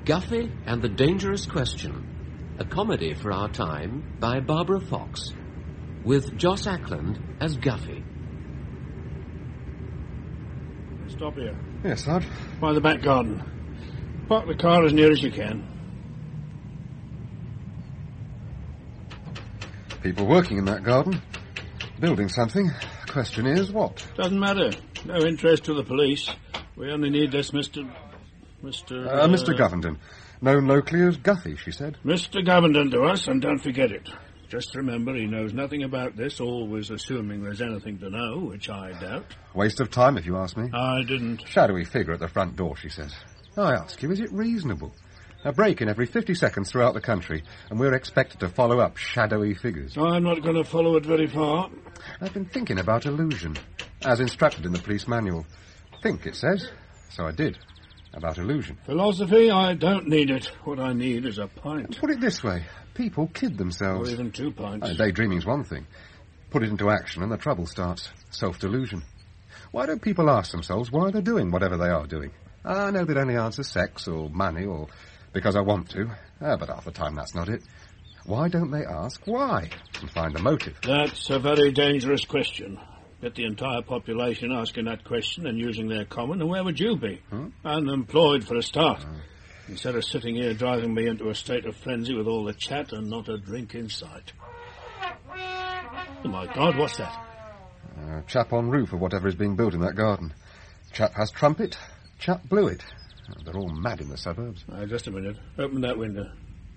Guffey and the Dangerous Question, a comedy for our time by Barbara Fox, with Joss Ackland as Guffey. Stop here. Yes, Sarge? By the back garden. Park the car as near as you can. People working in that garden. Building something. The question is, what? Doesn't matter. No interest to the police. We only need this Mr. Govenden. Known locally as Guffey, she said. Mr. Govenden to us, and don't forget it. Just remember, he knows nothing about this, always assuming there's anything to know, which I doubt. Waste of time, if you ask me. I didn't. Shadowy figure at the front door, she says. I ask you, is it reasonable? A break-in every 50 seconds throughout the country, and we're expected to follow up shadowy figures. I'm not going to follow it very far. I've been thinking about illusion, as instructed in the police manual. Think, it says. So I did. About illusion. Philosophy, I don't need it. What I need is a pint. Put it this way. People kid themselves. Or even 2 pints. Daydreaming's one thing. Put it into action and the trouble starts. Self-delusion. Why don't people ask themselves why they're doing whatever they are doing? I know they'd only answer sex or money or because I want to. But half the time that's not it. Why don't they ask why and find a motive? That's a very dangerous question. Get the entire population asking that question and using their common, and where would you be? Unemployed for a start. Instead of sitting here driving me into a state of frenzy with all the chat and not a drink in sight. Oh, my God, what's that? A chap on roof of whatever is being built in that garden. Chap has trumpet, chap blew it. They're all mad in the suburbs. Just a minute. Open that window.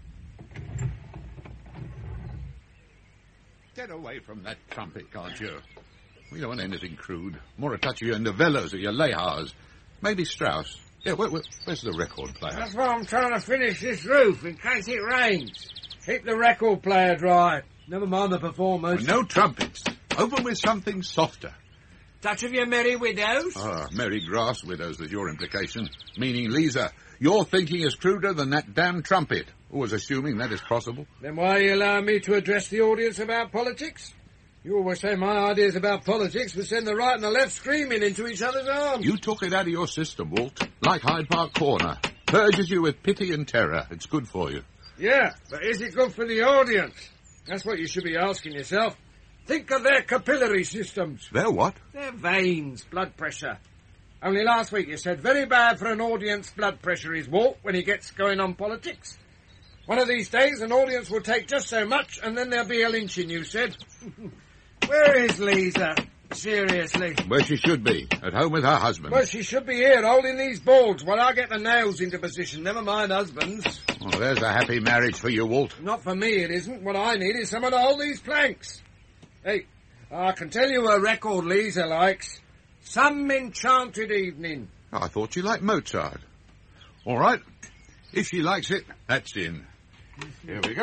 Get away from that trumpet, can't you? We don't want anything crude. More a touch of your novellas or your Lehars. Maybe Strauss. Yeah, where's the record player? That's why I'm trying to finish this roof in case it rains. Keep the record player dry. Never mind the performers. Well, no trumpets. Open with something softer. Touch of your merry widows? Merry grass widows was your implication. Meaning, Lisa, your thinking is cruder than that damn trumpet. Always assuming that is possible. Then why are you allowing me to address the audience about politics? You always say my ideas about politics would send the right and the left screaming into each other's arms. You took it out of your system, Walt. Like Hyde Park Corner. Purges you with pity and terror. It's good for you. Yeah, but is it good for the audience? That's what you should be asking yourself. Think of their capillary systems. Their what? Their veins, blood pressure. Only last week you said very bad for an audience blood pressure is Walt when he gets going on politics. One of these days an audience will take just so much and then there'll be a lynching, you said. Where is Lisa? Seriously. Where she should be. At home with her husband. Well, she should be here, holding these boards while I get the nails into position. Never mind husbands. Oh, there's a happy marriage for you, Walt. Not for me, it isn't. What I need is someone to hold these planks. Hey, I can tell you a record Lisa likes. Some Enchanted Evening. Oh, I thought you liked Mozart. All right. If she likes it, that's in. Here we go.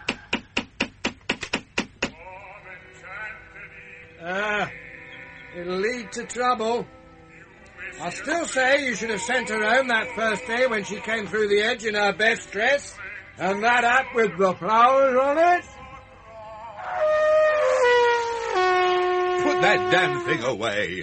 It'll lead to trouble. I still say you should have sent her home that first day when she came through the edge in her best dress. And that hat with the flowers on it. Put that damn thing away.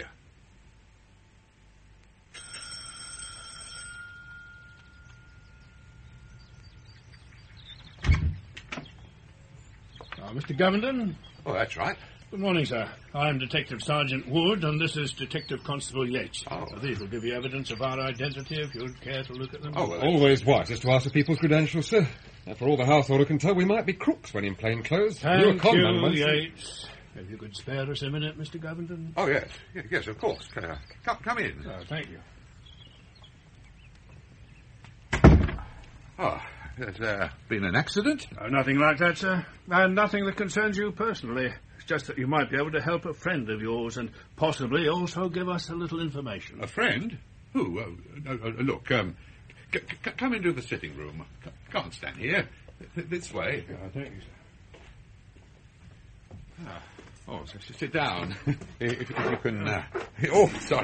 Mr. Govenden? Oh, that's right. Good morning, sir. I'm Detective Sergeant Wood, and this is Detective Constable Yates. These will give you evidence of our identity if you'd care to look at them. Oh, well, always wisest to ask for people's credentials, sir. For all the householder can tell, we might be crooks when in plain clothes. Thank you, Yates. If you could spare us a minute, Mr. Govenden. Oh, yes. Yes, of course. Come in. Thank you. Oh, has been an accident? Nothing like that, sir. And nothing that concerns you personally. It's just that you might be able to help a friend of yours and possibly also give us a little information. A friend? Who? Look, come into the sitting room. Can't stand here. This way. Thank you, sir. Oh, sit down. If you can... Oh, sorry.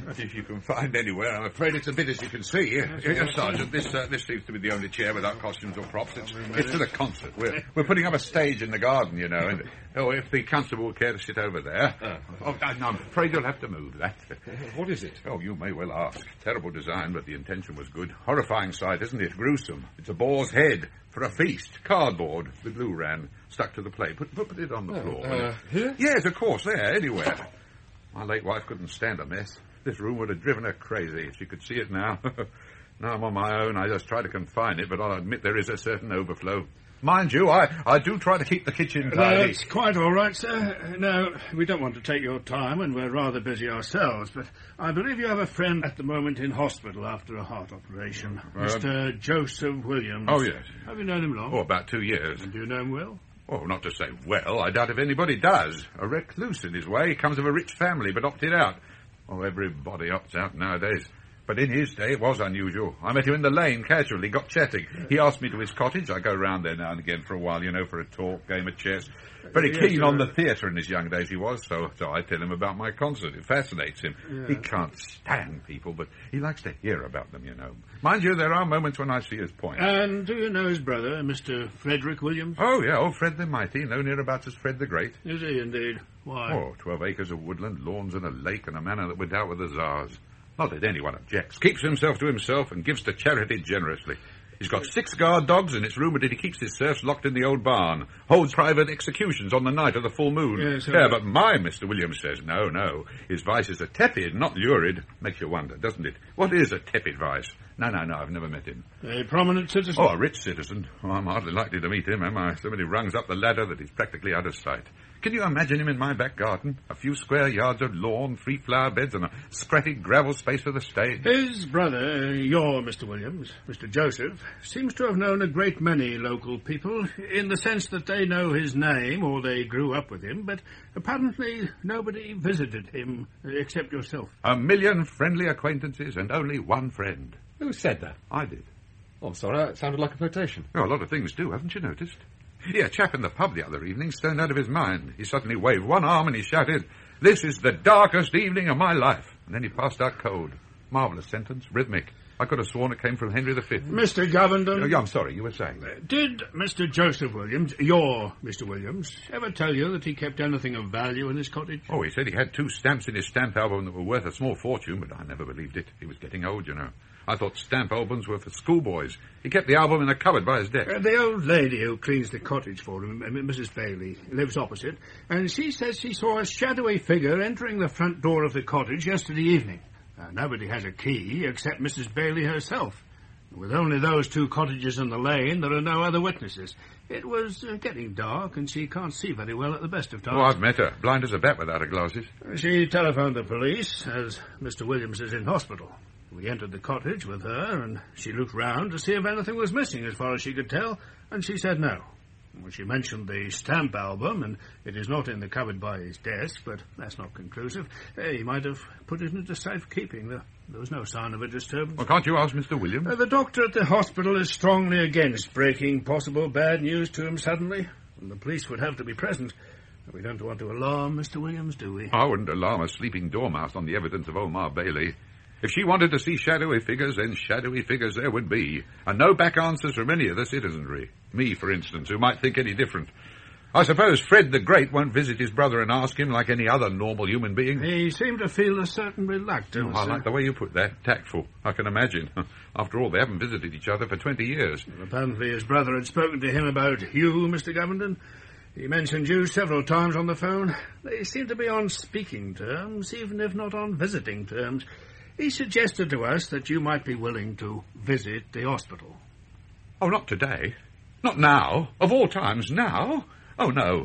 If you can find anywhere, I'm afraid it's a bit as you can see. Yes, Sergeant, this seems to be the only chair without costumes or props. It's for the concert. We're putting up a stage in the garden, you know, and if the constable would care to sit over there. No, I'm afraid you'll have to move that. What is it? Oh, you may well ask. Terrible design, but the intention was good. Horrifying sight, isn't it? Gruesome. It's a boar's head for a feast. Cardboard with glue ran stuck to the plate. Put it on the floor. Here? Yes, of course, there, anywhere. My late wife couldn't stand a mess. This room would have driven her crazy if she could see it now. Now I'm on my own. I just try to confine it, but I'll admit there is a certain overflow. Mind you, I do try to keep the kitchen tidy. That's quite all right, sir. Now, we don't want to take your time, and we're rather busy ourselves, but I believe you have a friend at the moment in hospital after a heart operation. Mr. Joseph Williams. Oh, yes. Have you known him long? Oh, about 2 years. And do you know him well? Oh, not to say well. I doubt if anybody does. A recluse in his way. He comes of a rich family, but opted out. Oh, everybody opts out nowadays. But in his day, it was unusual. I met him in the lane, casually, got chatting. He asked me to his cottage. I go round there now and again for a while, you know, for a talk, game of chess. Very keen on the theatre in his young days, he was, so I tell him about my concert. It fascinates him. Yeah. He can't stand people, but he likes to hear about them, you know. Mind you, there are moments when I see his point. And do you know his brother, Mr. Frederick Williams? Oh, yeah, Fred the Mighty, known hereabouts as Fred the Great. Is he, indeed? Why? Oh, 12 acres of woodland, lawns and a lake, and a manor that went out with the Tsars. Not that anyone objects. Keeps himself to himself and gives to charity generously. He's got 6 guard dogs, and it's rumoured that he keeps his serfs locked in the old barn. Holds private executions on the night of the full moon. Yes, but my Mr. Williams says, no. His vices are tepid, not lurid. Makes you wonder, doesn't it? What is a tepid vice? No, I've never met him. A prominent citizen? Oh, a rich citizen. Oh, I'm hardly likely to meet him, am I? So many rungs up the ladder that he's practically out of sight. Can you imagine him in my back garden? A few square yards of lawn, 3 flower beds, and a scratty gravel space for the stage. His brother, your Mr. Williams, Mr. Joseph, seems to have known a great many local people, in the sense that they know his name or they grew up with him, but apparently nobody visited him except yourself. 1 million friendly acquaintances and only 1 friend. Who said that? I did. Oh, I'm sorry, it sounded like a quotation. Oh, a lot of things do, haven't you noticed? Yeah, a chap in the pub the other evening stoned out of his mind. He suddenly waved one arm and he shouted, "This is the darkest evening of my life." And then he passed out cold. Marvellous sentence, rhythmic. I could have sworn it came from Henry V. Mr. Govenden. Oh, yeah, I'm sorry, you were saying. Did Mr. Joseph Williams, your Mr. Williams, ever tell you that he kept anything of value in his cottage? Oh, he said he had 2 stamps in his stamp album that were worth a small fortune, but I never believed it. He was getting old, you know. I thought stamp albums were for schoolboys. He kept the album in a cupboard by his desk. The old lady who cleans the cottage for him, Mrs. Bailey, lives opposite, and she says she saw a shadowy figure entering the front door of the cottage yesterday evening. Nobody has a key except Mrs. Bailey herself. With only those 2 cottages in the lane, there are no other witnesses. It was getting dark, and she can't see very well at the best of times. Oh, I've met her. Blind as a bat without her glasses. She telephoned the police, as Mr. Williams is in hospital. We entered the cottage with her, and she looked round to see if anything was missing, as far as she could tell, and she said no. Well, she mentioned the stamp album, and it is not in the cupboard by his desk, but that's not conclusive. He might have put it into safekeeping. There was no sign of a disturbance. Well, can't you ask Mr. Williams? The doctor at the hospital is strongly against breaking possible bad news to him suddenly, and the police would have to be present. We don't want to alarm Mr. Williams, do we? I wouldn't alarm a sleeping dormouse on the evidence of Omar Bailey. If she wanted to see shadowy figures, then shadowy figures there would be. And no back answers from any of the citizenry. Me, for instance, who might think any different. I suppose Fred the Great won't visit his brother and ask him like any other normal human being. He seemed to feel a certain reluctance. Oh, I like the way you put that. Tactful. I can imagine. After all, they haven't visited each other for 20 years. Well, apparently his brother had spoken to him about you, Mr. Govenden. He mentioned you several times on the phone. They seem to be on speaking terms, even if not on visiting terms. He suggested to us that you might be willing to visit the hospital. Oh, not today. Not now. Of all times, now? Oh, no.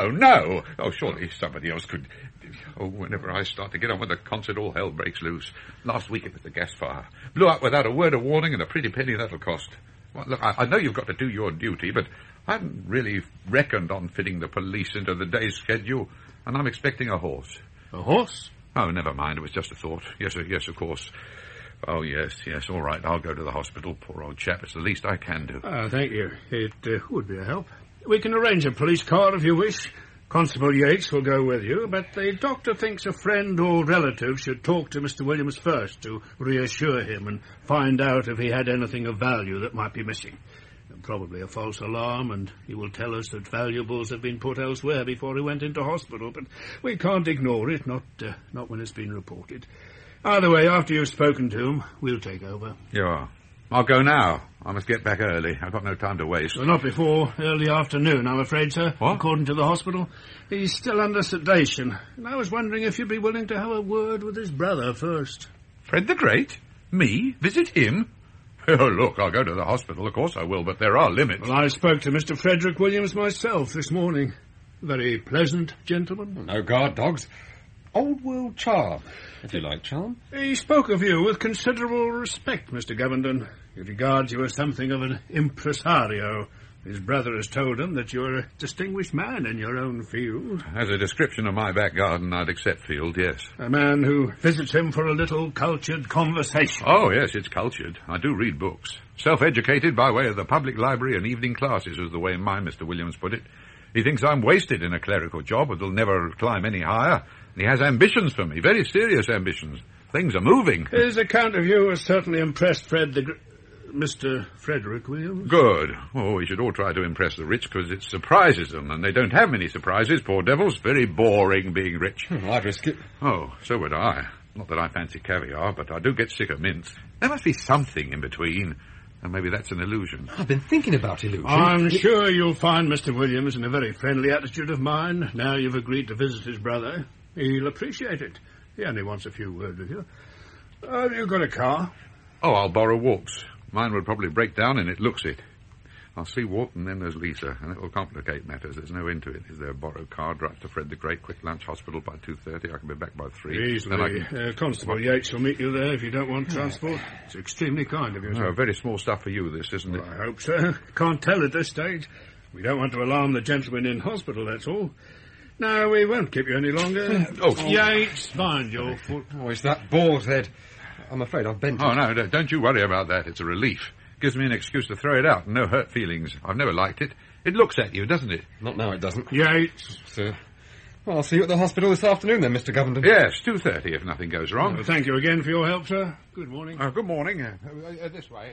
Oh, surely somebody else could. Oh, whenever I start to get on with the concert, all hell breaks loose. Last week it was the gas fire. Blew up without a word of warning, and a pretty penny that'll cost. Well, look, I know you've got to do your duty, but I hadn't really reckoned on fitting the police into the day's schedule, and I'm expecting a horse. A horse? Oh, never mind. It was just a thought. Yes, of course. Oh, yes, all right. I'll go to the hospital. Poor old chap. It's the least I can do. Thank you. It would be a help. We can arrange a police car if you wish. Constable Yates will go with you, but the doctor thinks a friend or relative should talk to Mr. Williams first to reassure him and find out if he had anything of value that might be missing. Probably a false alarm, and he will tell us that valuables have been put elsewhere before he went into hospital, but we can't ignore it, not when it's been reported. Either way, after you've spoken to him, we'll take over. You are. I'll go now. I must get back early. I've got no time to waste. Well, not before early afternoon, I'm afraid, sir. What? According to the hospital. He's still under sedation, and I was wondering if you'd be willing to have a word with his brother first. Fred the Great? Me? Visit him? Oh, look, I'll go to the hospital. Of course I will, but there are limits. Well, I spoke to Mr. Frederick Williams myself this morning. Very pleasant gentleman. No guard dogs. Old world charm, if you like charm. He spoke of you with considerable respect, Mr. Govenden. He regards you as something of an impresario. His brother has told him that you're a distinguished man in your own field. As a description of my back garden, I'd accept Field, yes. A man who visits him for a little cultured conversation. Oh, yes, it's cultured. I do read books. Self-educated by way of the public library and evening classes, was the way my Mr. Williams put it. He thinks I'm wasted in a clerical job that'll never climb any higher. And he has ambitions for me, very serious ambitions. Things are moving. His account of you has certainly impressed Mr. Frederick Williams. Good. Oh, we should all try to impress the rich because it surprises them, and they don't have many surprises, poor devils. Very boring being rich. I'd risk it. Oh, so would I. Not that I fancy caviar, but I do get sick of mince. There must be something in between, and maybe that's an illusion. I've been thinking about illusion. I'm sure you'll find Mr. Williams in a very friendly attitude of mind. Now you've agreed to visit his brother, he'll appreciate it. He only wants a few words with you. Have you got a car? Oh, I'll borrow Walt's. Mine would probably break down, and it looks it. I'll see Walt, and then there's Lisa, and it will complicate matters. There's no end to it. Is there a borrowed car, drive to Fred the Great, quick lunch, hospital by 2:30? I can be back by 3. Easily. Constable Yates will meet you there if you don't want transport. It's extremely kind of you, sir. Oh, very small stuff for you, this, isn't it? Well, I hope so. Can't tell at this stage. We don't want to alarm the gentleman in hospital, that's all. No, we won't keep you any longer. Yates, mind your foot. Oh, it's that boar's head. I'm afraid I've bent it. Oh, no, don't you worry about that. It's a relief. Gives me an excuse to throw it out and no hurt feelings. I've never liked it. It looks at you, doesn't it? Not now, it doesn't. Yates. Sir. Well, I'll see you at the hospital this afternoon then, Mr. Govenden. Yes, 2:30 if nothing goes wrong. Well, thank you again for your help, sir. Good morning. Good morning. This way.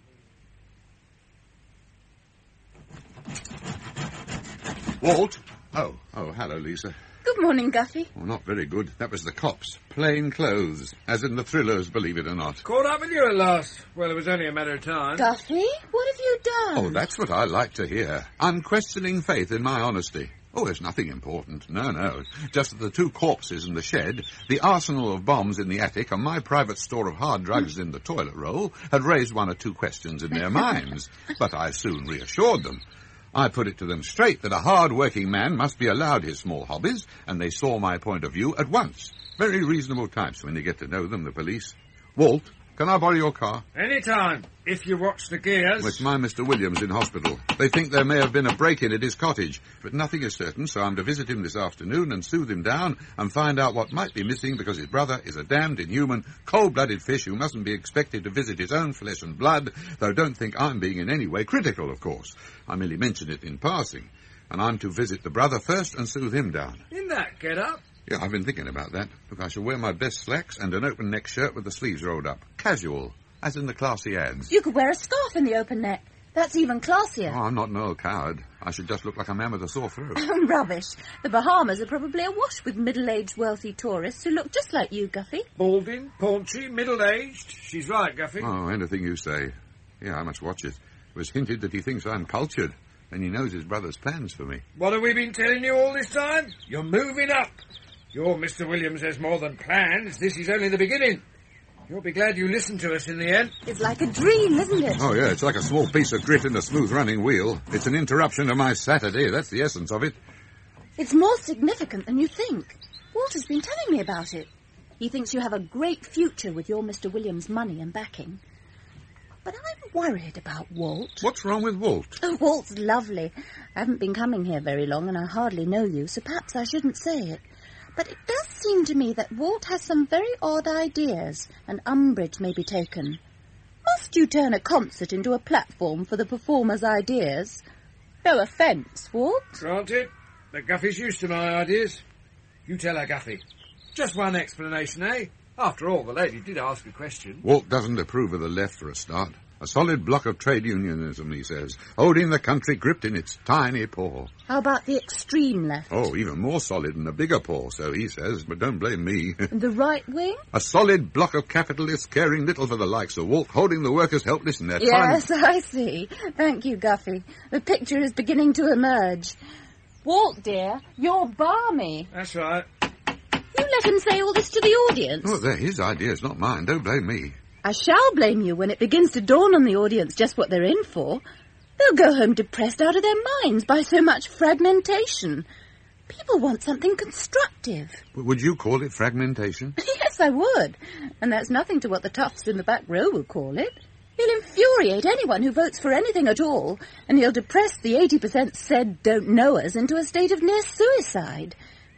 Walt? Oh, hello, Lisa. Good morning, Guffey. Well, not very good. That was the cops. Plain clothes. As in the thrillers, believe it or not. Caught up with you at last. Well, it was only a matter of time. Guffey, what have you done? Oh, that's what I like to hear. Unquestioning faith in my honesty. Oh, there's nothing important. No. Just that the 2 corpses in the shed, the arsenal of bombs in the attic, and my private store of hard drugs in the toilet roll had raised 1 or 2 questions in their minds. But I soon reassured them. I put it to them straight that a hard-working man must be allowed his small hobbies, and they saw my point of view at once. Very reasonable types when you get to know them, the police. Walt, can I borrow your car? Any time, if you watch the gears. It's my Mr. Williams in hospital. They think there may have been a break-in at his cottage, but nothing is certain, so I'm to visit him this afternoon and soothe him down and find out what might be missing because his brother is a damned inhuman, cold-blooded fish who mustn't be expected to visit his own flesh and blood, though don't think I'm being in any way critical, of course. I merely mention it in passing. And I'm to visit the brother first and soothe him down. In that get-up? Yeah, I've been thinking about that. Look, I shall wear my best slacks and an open neck shirt with the sleeves rolled up. Casual, as in the classy ads. You could wear a scarf in the open neck. That's even classier. Oh, I'm not an old coward. I should just look like a man with a sore throat. Rubbish. The Bahamas are probably awash with middle-aged wealthy tourists who look just like you, Guffey. Balding, paunchy, middle-aged. She's right, Guffey. Oh, anything you say. Yeah, I must watch it. It was hinted that he thinks I'm cultured, and he knows his brother's plans for me. What have we been telling you all this time? You're moving up. Your Mr. Williams has more than plans. This is only the beginning. You'll be glad you listened to us in the end. It's like a dream, isn't it? Oh, yeah, it's like a small piece of grit in a smooth-running wheel. It's an interruption to my Saturday. That's the essence of it. It's more significant than you think. Walter's been telling me about it. He thinks you have a great future with your Mr. Williams' money and backing. But I'm worried about Walt. What's wrong with Walt? Oh, Walt's lovely. I haven't been coming here very long and I hardly know you, so perhaps I shouldn't say it. But it does seem to me that Walt has some very odd ideas, and umbrage may be taken. Must you turn a concert into a platform for the performer's ideas? No offence, Walt. Granted. but Guffy's used to my ideas. You tell her, Guffy. Just one explanation, eh? After all, the lady did ask a question. Walt doesn't approve of the left for a start. A solid block of trade unionism, he says, holding the country gripped in its tiny paw. How about the extreme left? Oh, even more solid and a bigger paw, so he says, but don't blame me. The right wing? A solid block of capitalists caring little for the likes of Walt, holding the workers helpless in their time. Yes, I see. Thank you, Guffy. The picture is beginning to emerge. Walt, dear, you're balmy. That's right. You let him say all this to the audience. Oh, they're his ideas, not mine. Don't blame me. I shall blame you when it begins to dawn on the audience just what they're in for. They'll go home depressed out of their minds by so much fragmentation. People want something constructive. Would you call it fragmentation? Yes, I would. And that's nothing to what the toughs in the back row will call it. He'll infuriate anyone who votes for anything at all, and he'll depress the 80% said don't-knowers into a state of near suicide.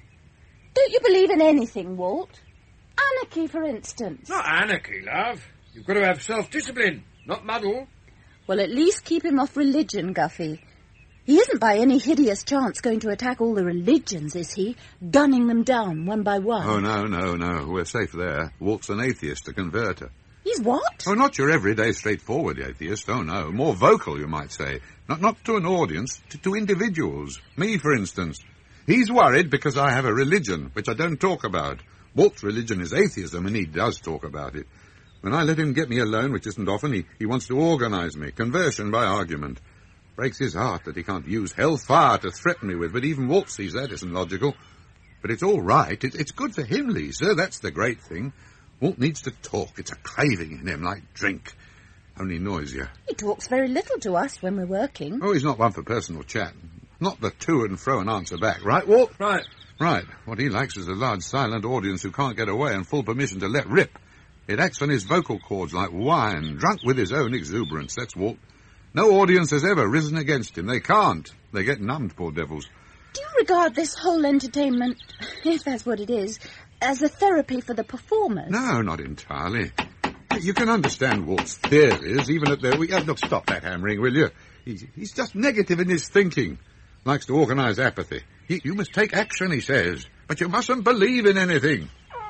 Don't you believe in anything, Walt? Anarchy, for instance. Not anarchy, love. You've got to have self-discipline, not muddle. Well, at least keep him off religion, Guffy. He isn't by any hideous chance going to attack all the religions, is he? Gunning them down one by one. Oh, no. We're safe there. Walt's an atheist, a converter. He's what? Oh, not your everyday straightforward atheist, oh no. More vocal, you might say. Not to an audience, to individuals. Me, for instance. He's worried because I have a religion, which I don't talk about. Walt's religion is atheism, and he does talk about it. When I let him get me alone, which isn't often, he wants to organise me, conversion by argument. Breaks his heart that he can't use hellfire to threaten me with, but even Walt sees that isn't logical. But it's all right. It's good for him, Lisa. That's the great thing. Walt needs to talk. It's a craving in him, like drink. Only noisier. He talks very little to us when we're working. Oh, he's not one for personal chat. Not the to and fro and answer back. Right, Walt? Right. Right. What he likes is a large, silent audience who can't get away and full permission to let rip. It acts on his vocal cords like wine, drunk with his own exuberance. That's Walt. No audience has ever risen against him. They can't. They get numbed, poor devils. Do you regard this whole entertainment, if that's what it is, as a therapy for the performers? No, not entirely. You can understand Walt's theories, even at their... Look, stop that hammering, will you? He's just negative in his thinking. Likes to organise apathy. You must take action, he says, but you mustn't believe in anything.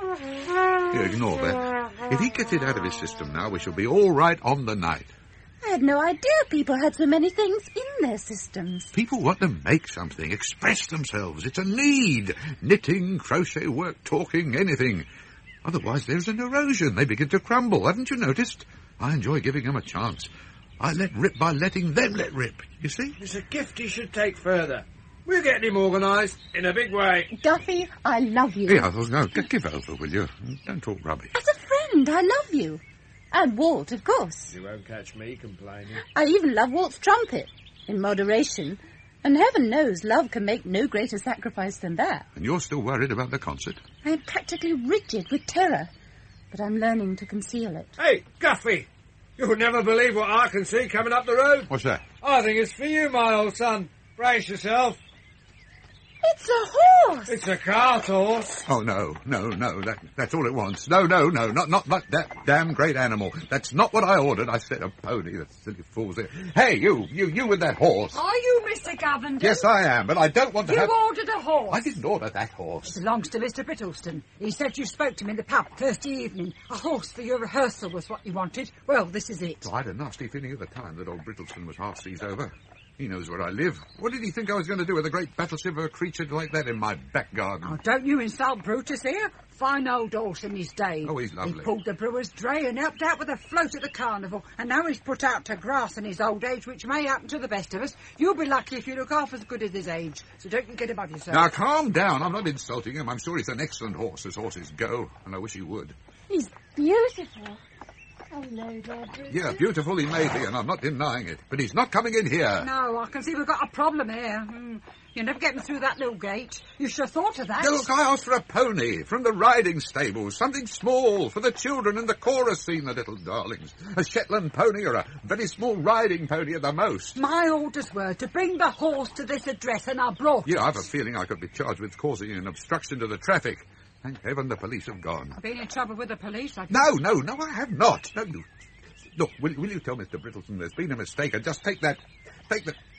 Here, ignore that. If he gets it out of his system now, we shall be all right on the night. I had no idea people had so many things in their systems. People want to make something, express themselves. It's a need. Knitting, crochet work, talking, anything. Otherwise, there's an erosion. They begin to crumble. Haven't you noticed? I enjoy giving them a chance. I let rip by letting them let rip. You see? It's a gift he should take further. We're getting him organised in a big way. Guffy, I love you. Yeah, no, give over, will you? Don't talk rubbish. As a friend, I love you. And Walt, of course. You won't catch me complaining. I even love Walt's trumpet, in moderation. And heaven knows love can make no greater sacrifice than that. And you're still worried about the concert? I am practically rigid with terror, but I'm learning to conceal it. Hey, Guffy! You'll never believe what I can see coming up the road. What's that? I think it's for you, my old son. Brace yourself. It's a horse! It's a cart horse. Oh, no. That's all it wants. No, not that damn great animal. That's not what I ordered. I said a pony, that silly fool's there. Hey, you with that horse. Are you Mr. Gavin? Yes, I am, but I don't want to have... You ordered a horse. I didn't order that horse. It belongs to Mr. Brittleston. He said you spoke to him in the pub Thursday evening. A horse for your rehearsal was what you wanted. Well, this is it. Oh, I had a nasty feeling at the time that old Brittleston was half seas over. He knows where I live. What did he think I was going to do with a great battleship of a creature like that in my back garden? Oh, don't you insult Brutus here. Fine old horse in his day. Oh, he's lovely. He pulled the brewer's dray and helped out with a float at the carnival. And now he's put out to grass in his old age, which may happen to the best of us. You'll be lucky if you look half as good as his age. So don't you get above yourself. Now, calm down. I'm not insulting him. I'm sure he's an excellent horse, as horses go. And I wish he would. He's beautiful. Hello there, Bruce. Yeah, beautiful he may be, and I'm not denying it. But he's not coming in here. No, I can see we've got a problem here. You're never getting through that little gate. You should have thought of that. No, look, I asked for a pony from the riding stables. Something small for the children in the chorus scene, the little darlings. A Shetland pony or a very small riding pony at the most. My orders were to bring the horse to this address, and I brought it. Yeah, I have a feeling I could be charged with causing an obstruction to the traffic. Thank heaven the police have gone. I've been in trouble with the police. No, I have not. No, you... Look, will you tell Mr. Brittleston there's been a mistake and just take that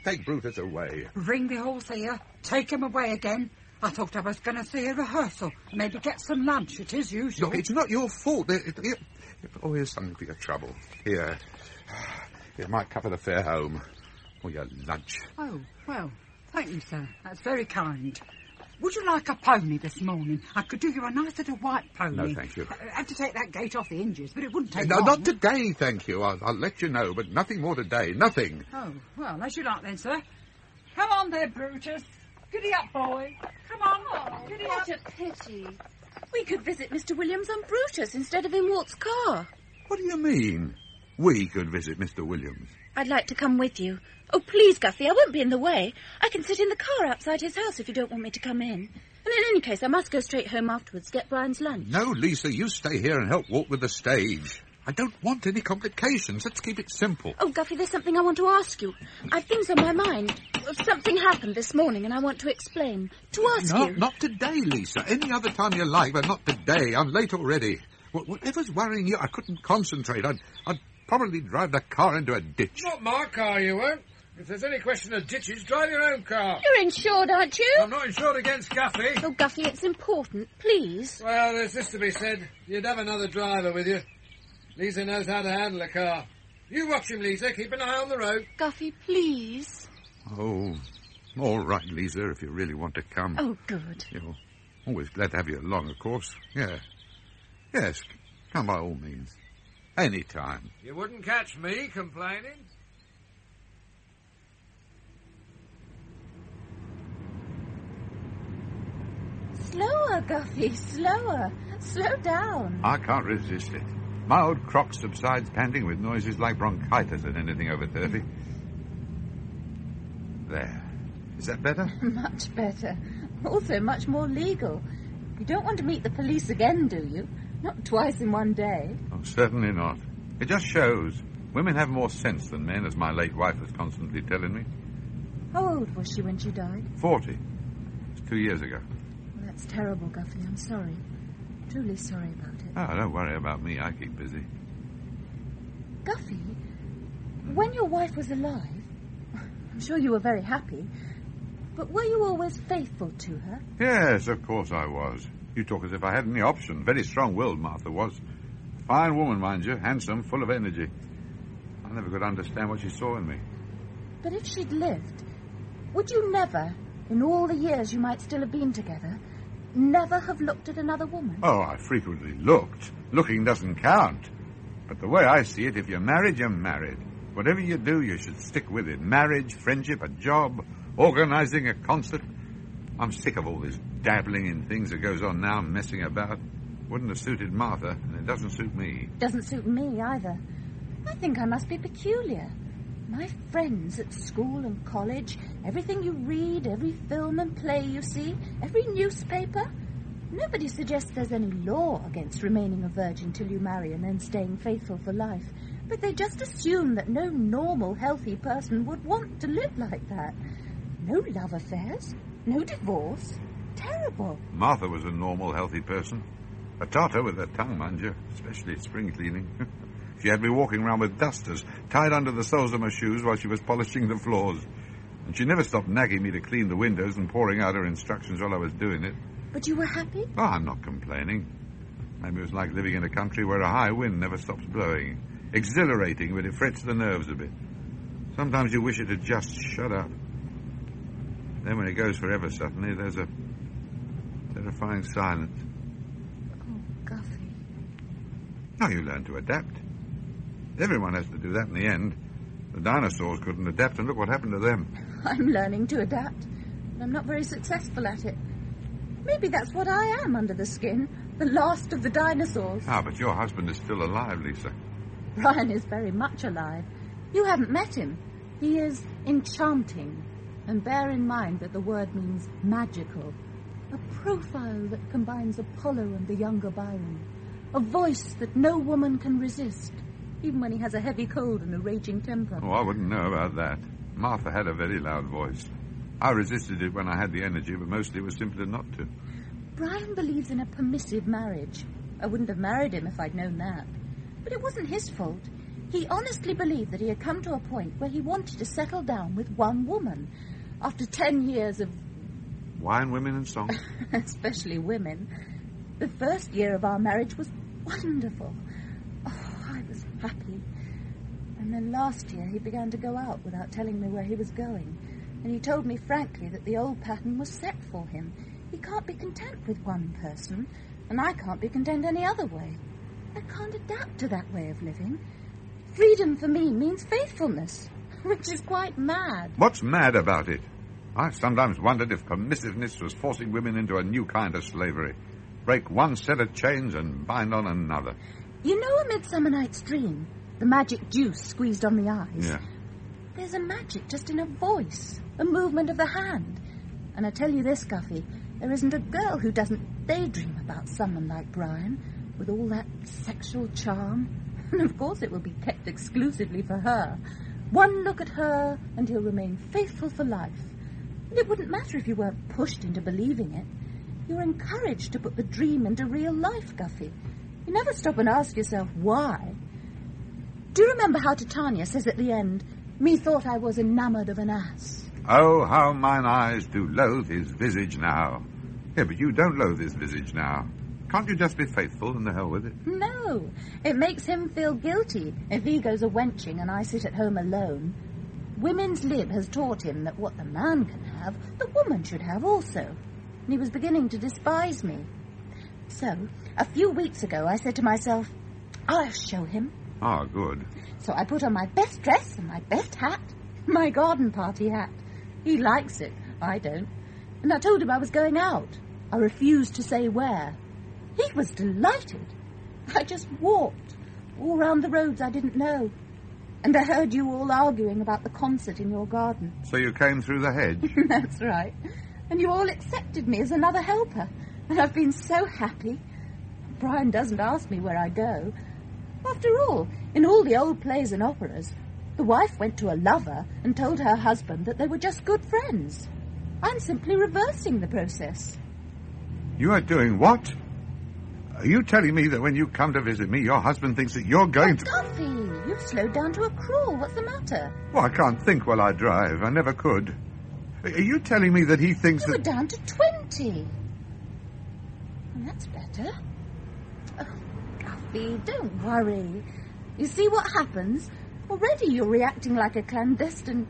Take Brutus away. Bring the horse here. Take him away again. I thought I was going to see a rehearsal. Maybe get some lunch. It is usual. Look, it's not your fault. Oh, here's something for your trouble. Here. Here's my cup of the fare home. Or your lunch. Oh, well, thank you, sir. That's very kind. Would you like a pony this morning? I could do you a nice little white pony. No, thank you. I had to take that gate off the hinges, but it wouldn't take No, long. not today, thank you. I'll let you know, but nothing more today. Nothing. Oh, well, as you like then, sir. Come on there, Brutus. Giddy up, boy. Come on, giddy up. What a pity. We could visit Mr. Williams on Brutus instead of in Walt's car. What do you mean? We could visit Mr. Williams. I'd like to come with you. Oh, please, Guffy, I won't be in the way. I can sit in the car outside his house if you don't want me to come in. And in any case, I must go straight home afterwards, get Brian's lunch. No, Lisa, you stay here and help Walt with the stage. I don't want any complications. Let's keep it simple. Oh, Guffy, there's something I want to ask you. I've things on my mind. Something happened this morning and I want to explain. To ask you. Not today, Lisa. Any other time you like, but not today. I'm late already. Whatever's worrying you, I couldn't concentrate. I'd probably drive the car into a ditch. Not my car, you won't. If there's any question of ditches, drive your own car. You're insured, aren't you? I'm not insured against Guffy. Oh, Guffy, it's important. Please. Well, there's this to be said. You'd have another driver with you. Lisa knows how to handle a car. You watch him, Lisa. Keep an eye on the road. Guffy, please. Oh, all right, Lisa, if you really want to come. Oh, good. You're always glad to have you along, of course. Yeah. Yes, come by all means. Any time. You wouldn't catch me complaining. Slower, Guffy, slower. Slow down. I can't resist it. My old crock subsides panting with noises like bronchitis at anything over 30. There. Is that better? Much better. Also much more legal. You don't want to meet the police again, do you? Not twice in one day. Oh, certainly not. It just shows. Women have more sense than men, as my late wife was constantly telling me. How old was she when she died? 40. It's 2 years ago. Well, that's terrible, Guffy. I'm sorry. Truly sorry about it. Oh, don't worry about me. I keep busy. Guffy, when your wife was alive, I'm sure you were very happy, but were you always faithful to her? Yes, of course I was. You talk as if I had any option. Very strong-willed, Martha was. Fine woman, mind you. Handsome, full of energy. I never could understand what she saw in me. But if she'd lived, would you never, in all the years you might still have been together, never have looked at another woman? Oh, I frequently looked. Looking doesn't count. But the way I see it, if you're married, you're married. Whatever you do, you should stick with it. Marriage, friendship, a job, organising a concert. I'm sick of all this dabbling in things that goes on now, messing about. Wouldn't have suited Martha, and it doesn't suit me. Doesn't suit me either. I think I must be peculiar. My friends at school and college, everything you read, every film and play you see, every newspaper, nobody suggests there's any law against remaining a virgin till you marry and then staying faithful for life. But they just assume that no normal, healthy person would want to live like that. No love affairs, no divorce. Terrible. Martha was a normal, healthy person. A tartar with her tongue, mind you, especially at spring cleaning. She had me walking around with dusters tied under the soles of my shoes while she was polishing the floors. And she never stopped nagging me to clean the windows and pouring out her instructions while I was doing it. But you were happy? Oh, I'm not complaining. Maybe it was like living in a country where a high wind never stops blowing. Exhilarating, but it frets the nerves a bit. Sometimes you wish it had just shut up. Then when it goes forever suddenly, there's a terrifying silence. Oh, Guffy. Now you learn to adapt. Everyone has to do that in the end. The dinosaurs couldn't adapt, and look what happened to them. I'm learning to adapt, but I'm not very successful at it. Maybe that's what I am under the skin, the last of the dinosaurs. Ah, but your husband is still alive, Lisa. Brian is very much alive. You haven't met him. He is enchanting. And bear in mind that the word means magical. A profile that combines Apollo and the younger Byron. A voice that no woman can resist, even when he has a heavy cold and a raging temper. Oh, I wouldn't know about that. Martha had a very loud voice. I resisted it when I had the energy, but mostly it was simpler not to. Brian believes in a permissive marriage. I wouldn't have married him if I'd known that. But it wasn't his fault. He honestly believed that he had come to a point where he wanted to settle down with one woman. After 10 years of... Wine, women and song. Especially women. The first year of our marriage was wonderful. Oh, I was happy. And then last year he began to go out without telling me where he was going. And he told me frankly that the old pattern was set for him. He can't be content with one person, and I can't be content any other way. I can't adapt to that way of living. Freedom for me means faithfulness, which is quite mad. What's mad about it? I've sometimes wondered if permissiveness was forcing women into a new kind of slavery. Break one set of chains and bind on another. You know A Midsummer Night's Dream? The magic juice squeezed on the eyes? Yeah. There's a magic just in a voice, a movement of the hand. And I tell you this, Guffy, there isn't a girl who doesn't daydream about someone like Brian, with all that sexual charm. And of course it will be kept exclusively for her. One look at her, and he'll remain faithful for life. And it wouldn't matter if you weren't pushed into believing it. You're encouraged to put the dream into real life, Guffy. You never stop and ask yourself why. Do you remember how Titania says at the end, "Methought I was enamoured of an ass"? Oh, how mine eyes do loathe his visage now. Yeah, but you don't loathe his visage now. Can't you just be faithful and the hell with it? No, it makes him feel guilty if he goes a-wenching and I sit at home alone. Women's lib has taught him that what the man can have, the woman should have also. And he was beginning to despise me. So, a few weeks ago, I said to myself, I'll show him. Ah, good. So I put on my best dress and my best hat, my garden party hat. He likes it, I don't. And I told him I was going out. I refused to say where. He was delighted. I just walked all round the roads I didn't know. And I heard you all arguing about the concert in your garden. So you came through the hedge? That's right. And you all accepted me as another helper. And I've been so happy. Brian doesn't ask me where I go. After all, in all the old plays and operas, the wife went to a lover and told her husband that they were just good friends. I'm simply reversing the process. You are doing what? Are you telling me that when you come to visit me, your husband thinks that you're going to... Guffy, you've slowed down to a crawl. What's the matter? Well, I can't think while I drive. I never could. Are you telling me that he thinks You that... were down to 20. Well, that's better. Oh, Guffy, don't worry. You see what happens? Already you're reacting like a clandestine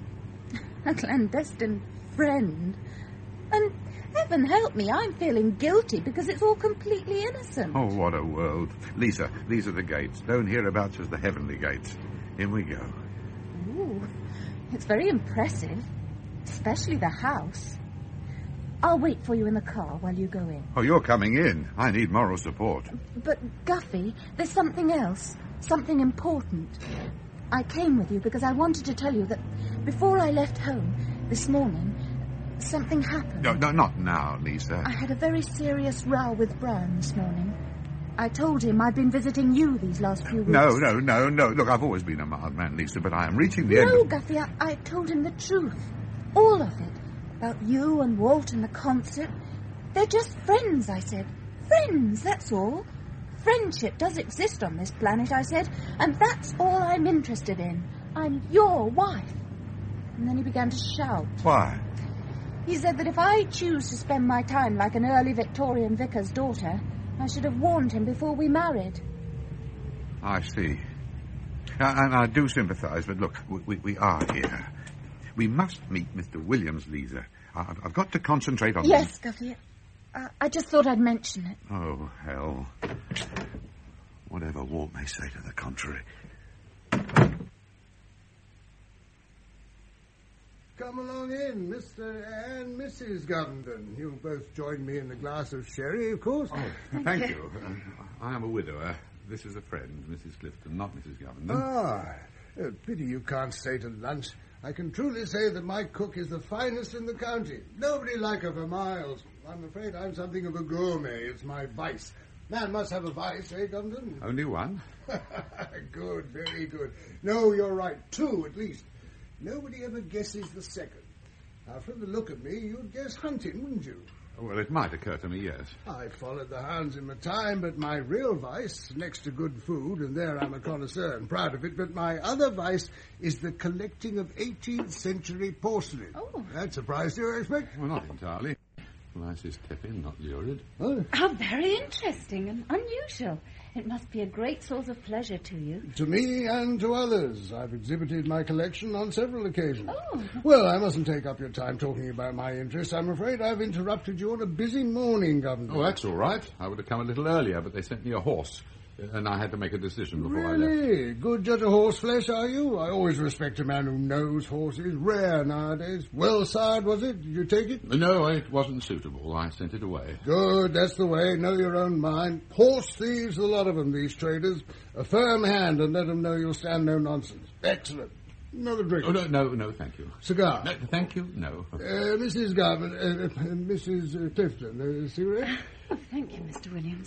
friend. And heaven help me, I'm feeling guilty because it's all completely innocent. Oh, what a world. Lisa, these are the gates. Known hereabouts as the heavenly gates. In we go. Ooh, it's very impressive. Especially the house. I'll wait for you in the car while you go in. Oh, you're coming in. I need moral support. But, Guffy, there's something else. Something important. I came with you because I wanted to tell you that before I left home this morning, something happened. No, not now, Lisa. I had a very serious row with Brian this morning. I told him I'd been visiting you these last few weeks. No. Look, I've always been a mild man, Lisa, but I am reaching the end... No, Guffy, I told him the truth. All of it. About you and Walt and the concert. They're just friends, I said. Friends, that's all. Friendship does exist on this planet, I said, and that's all I'm interested in. I'm your wife. And then he began to shout. Why? He said that if I choose to spend my time like an early Victorian vicar's daughter, I should have warned him before we married. I see. And I do sympathise, but look, we are here. We must meet Mr. Williams, Lisa. I've got to concentrate on... Yes, Guffy. I just thought I'd mention it. Oh, hell. Whatever Walt may say to the contrary. Come along in, Mr. and Mrs. Govenden. You'll both join me in a glass of sherry, of course. Oh, thank you. I am a widower. This is a friend, Mrs. Clifton, not Mrs. Govenden. Ah, pity you can't stay to lunch. I can truly say that my cook is the finest in the county. Nobody like her for miles. I'm afraid I'm something of a gourmet. It's my vice. Man must have a vice, eh, Govenden? Only one? Good, very good. No, you're right. 2, at least. Nobody ever guesses the second. Now, from the look of me, you'd guess hunting, wouldn't you? Well, it might occur to me, yes. I followed the hounds in my time, but my real vice, next to good food, and there I'm a connoisseur and proud of it, but my other vice is the collecting of 18th century porcelain. Oh. That surprised you, I expect? Well, not entirely. Lysis tepid, not lurid. Oh. How very interesting and unusual. It must be a great source of pleasure to you. To me and to others. I've exhibited my collection on several occasions. Oh. Well, I mustn't take up your time talking about my interests. I'm afraid I've interrupted you on a busy morning, Governor. Oh, that's all right. I would have come a little earlier, but they sent me a horse, and I had to make a decision before I left. Really? Good judge of horse flesh, are you? I always respect a man who knows horses. Rare nowadays. Well sired, was it? Did you take it? No, it wasn't suitable. I sent it away. Good, that's the way. Know your own mind. Horse thieves, a lot of them, these traders. A firm hand and let them know you'll stand no nonsense. Excellent. Another drink. Oh, no, thank you. Cigar. No, thank you, no. Mrs. Garvin, Mrs. Clifton, cigarette? Oh, thank you, Mr. Williams.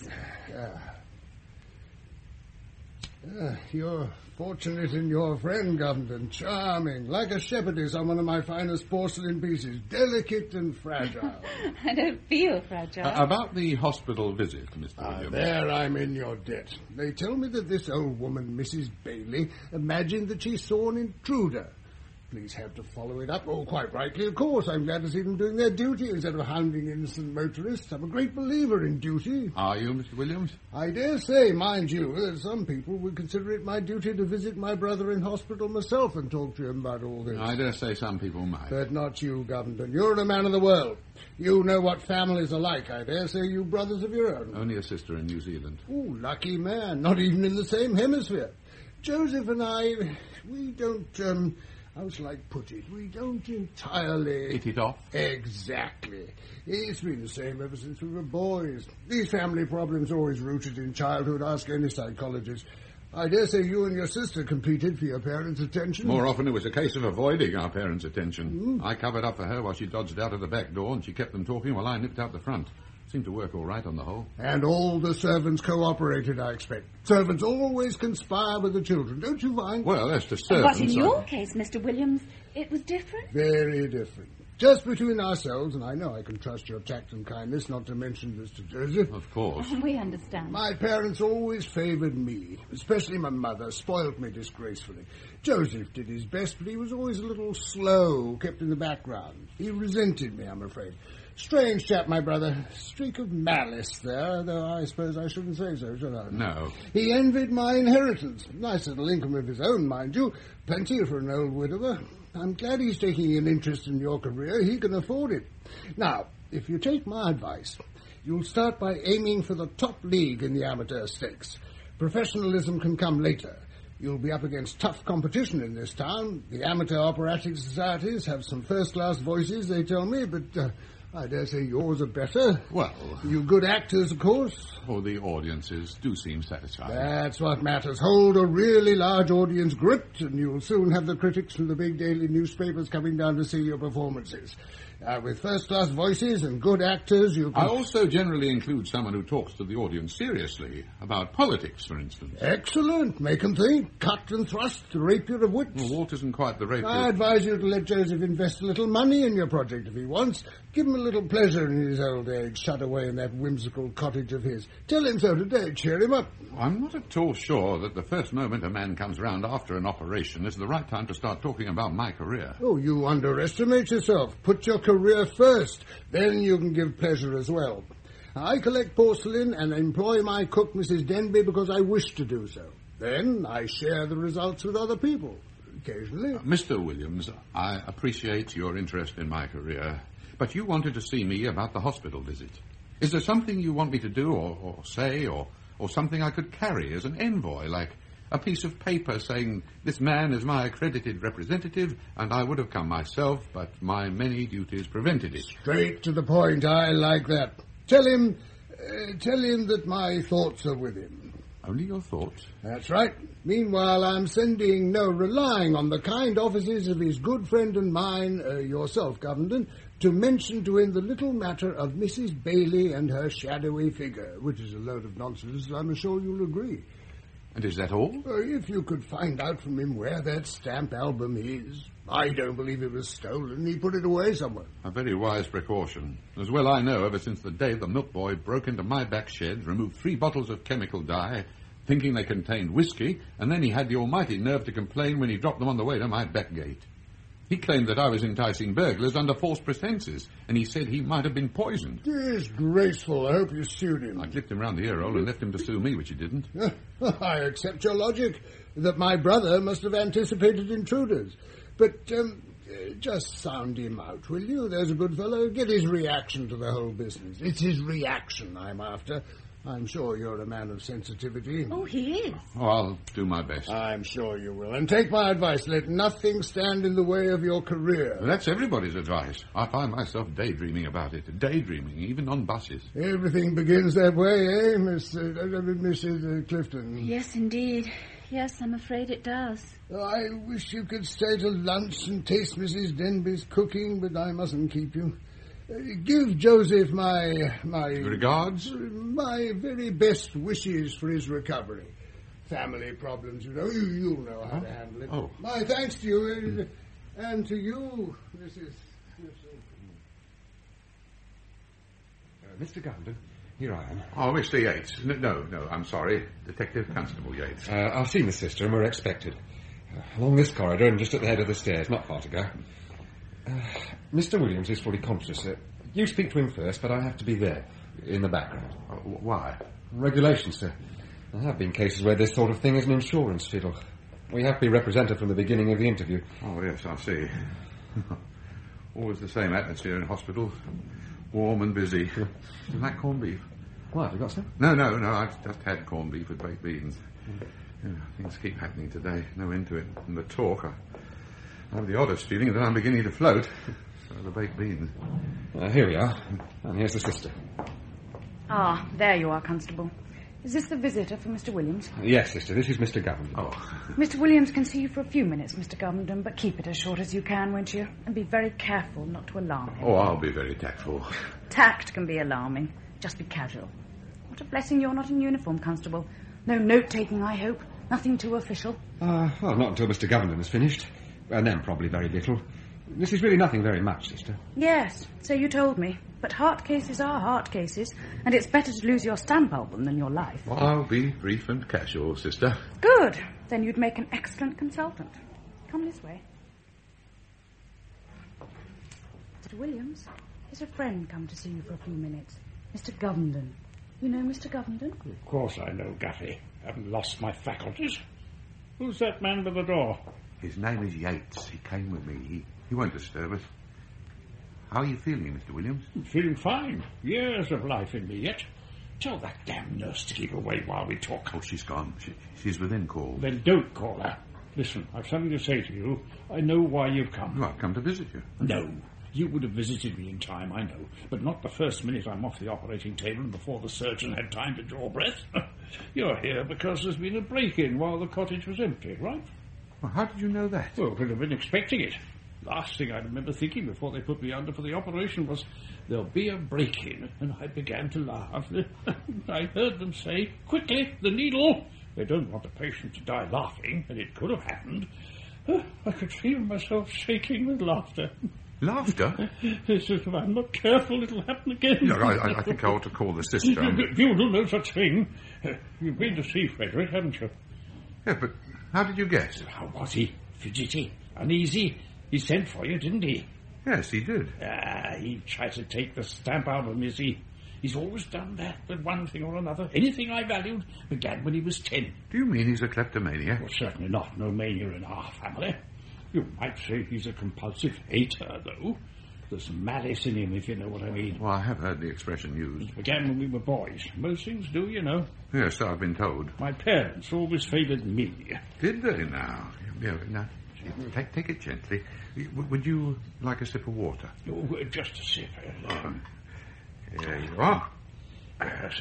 You're fortunate in your friend, Governor. Charming. Like a shepherdess on one of my finest porcelain pieces. Delicate and fragile. I don't feel fragile. About the hospital visit, Mr. Williams. There I'm in your debt. They tell me that this old woman, Mrs. Bailey, imagined that she saw an intruder. Police have to follow it up. Oh, quite rightly, of course. I'm glad to see them doing their duty instead of hounding innocent motorists. I'm a great believer in duty. Are you, Mr. Williams? I dare say, mind you, that some people would consider it my duty to visit my brother in hospital myself and talk to him about all this. I dare say some people might. But not you, Governor. You're a man of the world. You know what families are like. I dare say you brothers of your own. Only a sister in New Zealand. Oh, lucky man. Not even in the same hemisphere. Joseph and I, we don't, how shall I put it? We don't entirely... Hit it off? Exactly. It's been the same ever since we were boys. These family problems are always rooted in childhood. Ask any psychologist. I dare say you and your sister competed for your parents' attention. More often it was a case of avoiding our parents' attention. I covered up for her while she dodged out of the back door, and she kept them talking while I nipped out the front. Seemed to work all right on the whole. And all the servants cooperated, I expect. Servants always conspire with the children, don't you find? Well, as to servants... But in your case, Mr. Williams, it was different? Very different. Just between ourselves, and I know I can trust your tact and kindness, not to mention Mr. Joseph. Of course. We understand. My parents always favoured me, especially my mother, spoilt me disgracefully. Joseph did his best, but he was always a little slow, kept in the background. He resented me, I'm afraid. Strange chap, my brother. Streak of malice there, though I suppose I shouldn't say so, should I? No. He envied my inheritance. Nice little income of his own, mind you. Plenty for an old widower. I'm glad he's taking an interest in your career. He can afford it. Now, if you take my advice, you'll start by aiming for the top league in the amateur stakes. Professionalism can come later. You'll be up against tough competition in this town. The amateur operatic societies have some first-class voices, they tell me, but I dare say yours are better. Well... You good actors, of course. Oh, the audiences do seem satisfied. That's what matters. Hold a really large audience gripped, and you'll soon have the critics from the big daily newspapers coming down to see your performances. With first-class voices and good actors, you can... I also generally include someone who talks to the audience seriously, about politics, for instance. Excellent. Make 'em think. Cut and thrust, the rapier of wits. Well, Walt isn't quite the rapier. I advise you to let Joseph invest a little money in your project if he wants. Give him a little pleasure in his old age, shut away in that whimsical cottage of his. Tell him so today. Cheer him up. I'm not at all sure that the first moment a man comes round after an operation is the right time to start talking about my career. Oh, you underestimate yourself. Put your career first. Then you can give pleasure as well. I collect porcelain and employ my cook, Mrs. Denby, because I wish to do so. Then I share the results with other people, occasionally. Mr. Williams, I appreciate your interest in my career, but you wanted to see me about the hospital visit. Is there something you want me to do or say or something I could carry as an envoy, like a piece of paper saying, this man is my accredited representative, and I would have come myself, but my many duties prevented it? Straight to the point. I like that. Tell him that my thoughts are with him. Only your thoughts? That's right. Meanwhile, I'm relying on the kind offices of his good friend and mine, yourself, Governor, to mention to him the little matter of Mrs. Bailey and her shadowy figure, which is a load of nonsense, I'm sure you'll agree. And is that all? If you could find out from him where that stamp album is. I don't believe it was stolen. He put it away somewhere. A very wise precaution. As well I know, ever since the day the milk boy broke into my back shed, removed 3 bottles of chemical dye, thinking they contained whiskey, and then he had the almighty nerve to complain when he dropped them on the way to my back gate. He claimed that I was enticing burglars under false pretenses, and he said he might have been poisoned. Disgraceful. I hope you sued him. I clipped him round the ear hole and left him to sue me, which he didn't. I accept your logic, that my brother must have anticipated intruders. But, just sound him out, will you? There's a good fellow. Get his reaction to the whole business. It's his reaction I'm after. I'm sure you're a man of sensitivity. Oh, he is. Oh, I'll do my best. I'm sure you will. And take my advice. Let nothing stand in the way of your career. Well, that's everybody's advice. I find myself daydreaming about it. Daydreaming, even on buses. Everything begins that way, eh, Mrs. Clifton? Yes, indeed. Yes, I'm afraid it does. I wish you could stay to lunch and taste Mrs. Denby's cooking, but I mustn't keep you. Give Joseph my regards? My very best wishes for his recovery. Family problems, you know. You'll know how to handle it. Oh. My thanks to you, and to you, Mrs. Mr. Govenden, here I am. Oh, Mr. Yates. No, I'm sorry. Detective Constable Yates. I've seen the sister and we're expected. Along this corridor and just at the head of the stairs, not far to go. Mr. Williams is fully conscious. You speak to him first, but I have to be there, in the background. Why? Regulations, sir. There have been cases where this sort of thing is an insurance fiddle. We have to be represented from the beginning of the interview. Oh, yes, I see. Always the same atmosphere in hospitals. Warm and busy. You like corned beef? Why, have you got some? No, I've just had corned beef with baked beans. Yeah, things keep happening today. No end to it. And the talk, I have the oddest feeling that I'm beginning to float. So the baked beans. Here we are. And here's the sister. Ah, there you are, Constable. Is this the visitor for Mr. Williams? Yes, sister. This is Mr. Govenden. Oh. Mr. Williams can see you for a few minutes, Mr. Govenden, but keep it as short as you can, won't you? And be very careful not to alarm him. Oh, I'll be very tactful. Tact can be alarming. Just be casual. What a blessing you're not in uniform, Constable. No note-taking, I hope. Nothing too official. Well, not until Mr. Govenden has finished. And then probably very little. This is really nothing very much, sister. Yes, so you told me. But heart cases are heart cases, and it's better to lose your stamp album than your life. Well, I'll be brief and casual, sister. Good. Then you'd make an excellent consultant. Come this way. Mr. Williams, has a friend come to see you for a few minutes? Mr. Govenden. You know Mr. Govenden? Of course I know, Guffey. Haven't lost my faculties. Who's that man by the door? His name is Yates. He came with me. He won't disturb us. How are you feeling, Mr. Williams? I'm feeling fine. Years of life in me yet. Tell that damn nurse to keep away while we talk. Oh, she's gone. She's within call. Then don't call her. Listen, I've something to say to you. I know why you've come. Well, I've come to visit you. No. You would have visited me in time, I know. But not the first minute I'm off the operating table and before the surgeon had time to draw breath. You're here because there's been a break-in while the cottage was empty, right? Well, how did you know that? Well, could have been expecting it. Last thing I remember thinking before they put me under for the operation was, there'll be a break-in, and I began to laugh. I heard them say, quickly, the needle. They don't want the patient to die laughing, and it could have happened. I could feel myself shaking with laughter. Laughter? If I'm not careful, it'll happen again. Look, I think I ought to call the sister. You do no such thing. You've been to see Frederick, haven't you? Yeah, but how did you guess? How was he? Fidgety? Uneasy? He sent for you, didn't he? Yes, he did. He tried to take the stamp album, is he? He's always done that with one thing or another. Anything I valued began when he was 10. Do you mean he's a kleptomaniac? Well, certainly not. No mania in our family. You might say he's a compulsive hater, though. There's malice in him, if you know what I mean. Well, I have heard the expression used. It began when we were boys. Most things do, you know. Yes, I've been told. My parents always favoured me. Did they now? Yeah, now, take it gently. Would you like a sip of water? Oh, just a sip. Here you are. Yes.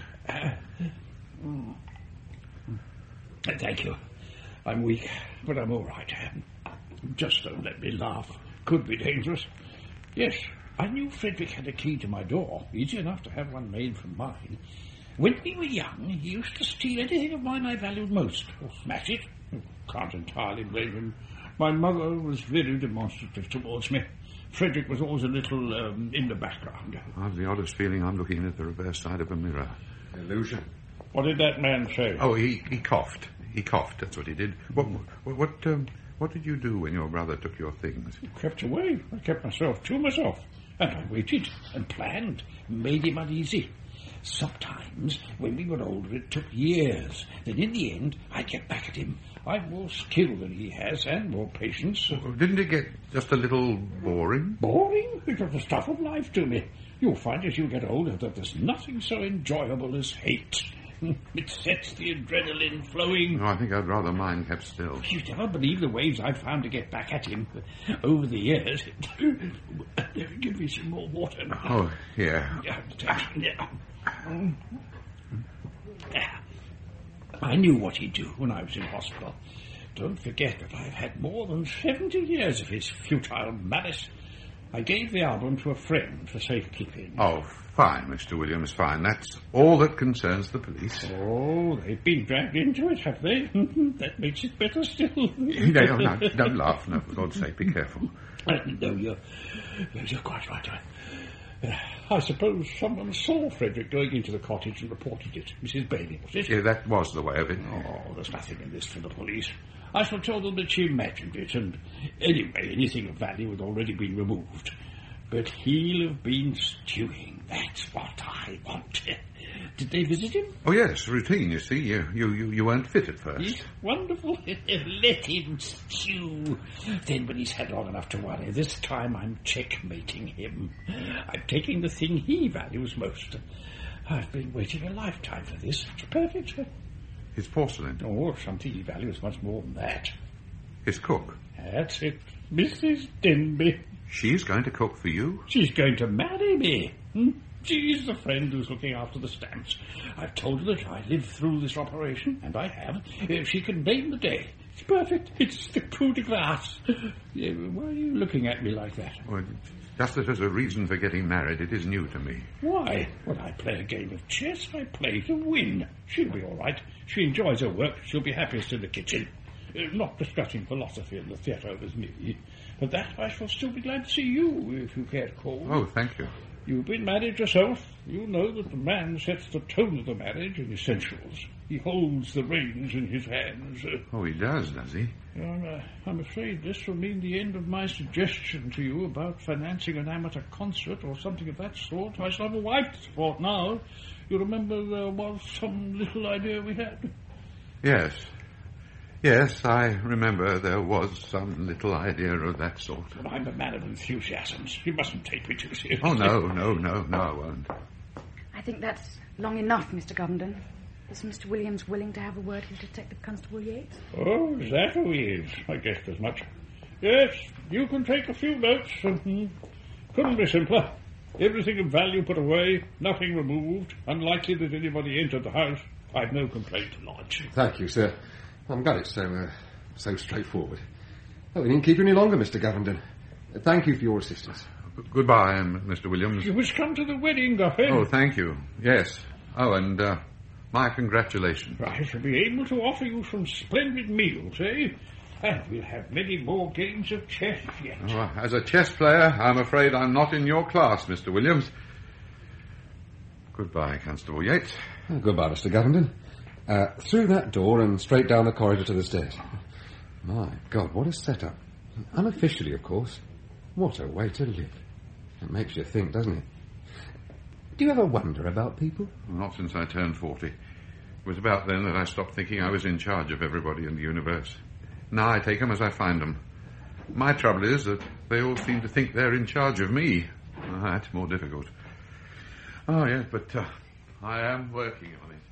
Thank you. I'm weak, but I'm all right. Just don't let me laugh. Could be dangerous. Yes, I knew Frederick had a key to my door. Easy enough to have one made from mine. When we were young, he used to steal anything of mine I valued most, or smash it. Can't entirely blame him. My mother was very demonstrative towards me. Frederick was always a little in the background. I've the oddest feeling I'm looking at the reverse side of a mirror. Illusion. What did that man say? Oh, he coughed. He coughed, that's what he did. What did you do when your brother took your things? He kept away. I kept myself to myself. And I waited and planned, made him uneasy. Sometimes, when we were older, it took years. Then in the end, I'd get back at him. I've more skill than he has, and more patience. Didn't it get just a little boring? Boring? It was the stuff of life to me. You'll find as you get older that there's nothing so enjoyable as hate. It sets the adrenaline flowing. No, I think I'd rather mine kept still. You'd never believe the ways I've found to get back at him over the years. Give me some more water. Oh, yeah. I knew what he'd do when I was in hospital. Don't forget that I've had more than 70 years of his futile malice. I gave the album to a friend for safekeeping. Oh, fine, Mr. Williams, fine. That's all that concerns the police. Oh, they've been dragged into it, have they? That makes it better still. No, don't laugh. No, for God's sake, be careful. No, you're quite right. I suppose someone saw Frederick going into the cottage and reported it. Mrs. Bailey, was it? Yeah, that was the way of it. Oh, there's nothing in this for the police. I shall tell them that she imagined it, and anyway, anything of value had already been removed. But he'll have been stewing. That's what I want. Did they visit him? Oh, yes, routine, you see. You weren't fit at first. He's wonderful. Let him stew. Then when he's had long enough to worry, this time I'm checkmating him. I'm taking the thing he values most. I've been waiting a lifetime for this. It's perfect. His porcelain? Oh, something he values much more than that. His cook? That's it. Mrs. Denby. She's going to cook for you? She's going to marry me. She's the friend who's looking after the stamps. I've told her that I lived through this operation, and I have. She can name the day. It's perfect. It's the coup de grace. Why are you looking at me like that? Well, just that as a reason for getting married, it is new to me. Why? When I play a game of chess, I play to win. She'll be all right. She enjoys her work. She'll be happiest in the kitchen. Not discussing philosophy in the theatre with me. But that I shall still be glad to see you, if you care to call. Oh, thank you. You've been married yourself. You know that the man sets the tone of the marriage in essentials. He holds the reins in his hands. Oh, he does he? I'm afraid this will mean the end of my suggestion to you about financing an amateur concert or something of that sort. I shall have a wife to support now. You remember there was some little idea we had? Yes. Yes, I remember there was some little idea of that sort. But I'm a man of enthusiasms. You mustn't take me too seriously. Oh, no, I won't. I think that's long enough, Mr. Govenden. Is Mr. Williams willing to have a word with Detective Constable Yates? Oh, is that who he is? I guessed as much. Yes, you can take a few notes. Couldn't be simpler. Everything of value put away, nothing removed, unlikely that anybody entered the house. I've no complaint to lodge. Thank you, sir. I'm glad it's so straightforward. Oh, we needn't keep you any longer, Mr. Govenden. Thank you for your assistance. Goodbye, Mr. Williams. You must come to the wedding, Guffey. Oh, thank you. Yes. Oh, and my congratulations. I shall be able to offer you some splendid meals, eh? And we'll have many more games of chess yet. Oh, as a chess player, I'm afraid I'm not in your class, Mr. Williams. Goodbye, Constable Yates. Oh, goodbye, Mr. Govenden. Through that door and straight down the corridor to the stairs. My God, what a setup. Unofficially, of course. What a way to live. It makes you think, doesn't it? Do you ever wonder about people? Not since I turned 40. It was about then that I stopped thinking I was in charge of everybody in the universe. Now I take them as I find them. My trouble is that they all seem to think they're in charge of me. That's more difficult. Oh, yes, but I am working on it.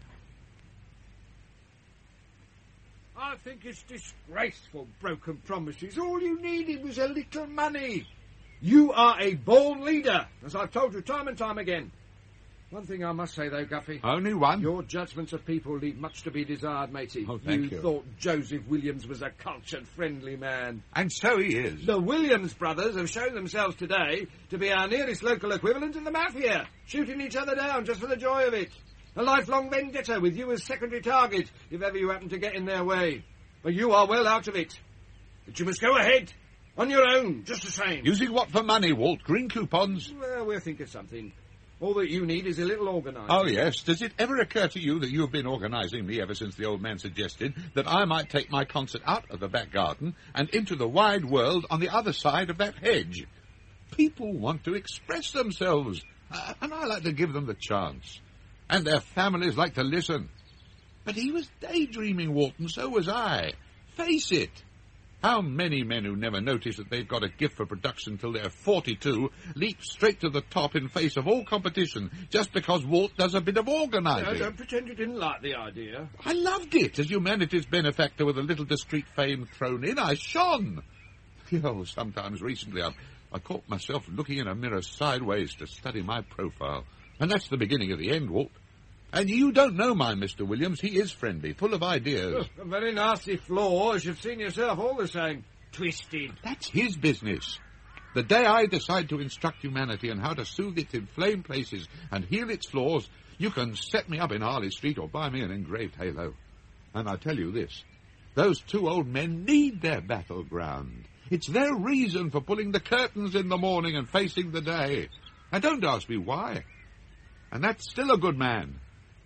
I think it's disgraceful, broken promises. All you needed was a little money. You are a born leader, as I've told you time and time again. One thing I must say, though, Guffey. Only one? Your judgments of people leave much to be desired, matey. Oh, thank you. You thought Joseph Williams was a cultured, friendly man. And so he is. The Williams brothers have shown themselves today to be our nearest local equivalent in the mafia, shooting each other down just for the joy of it. A lifelong vendetta with you as secondary target, if ever you happen to get in their way. But you are well out of it. But you must go ahead, on your own, just the same. Using what for money, Walt? Green coupons? Well, we'll think of something. All that you need is a little organising. Oh, yes. Does it ever occur to you that you've been organising me ever since the old man suggested that I might take my concert out of the back garden and into the wide world on the other side of that hedge? People want to express themselves, and I like to give them the chance. And their families like to listen. But he was daydreaming, Walt, and so was I. Face it. How many men who never notice that they've got a gift for production till they're 42 leap straight to the top in face of all competition just because Walt does a bit of organising? No, don't pretend you didn't like the idea. I loved it. As humanity's benefactor with a little discreet fame thrown in, I shone. Oh, sometimes recently I caught myself looking in a mirror sideways to study my profile. And that's the beginning of the end, Walt. And you don't know my Mr. Williams. He is friendly, full of ideas. A very nasty flaw, as you've seen yourself all the same. Twisted. That's his business. The day I decide to instruct humanity on how to soothe its inflamed places and heal its flaws, you can set me up in Harley Street or buy me an engraved halo. And I tell you this, those two old men need their battleground. It's their reason for pulling the curtains in the morning and facing the day. And don't ask me why. And that's still a good man.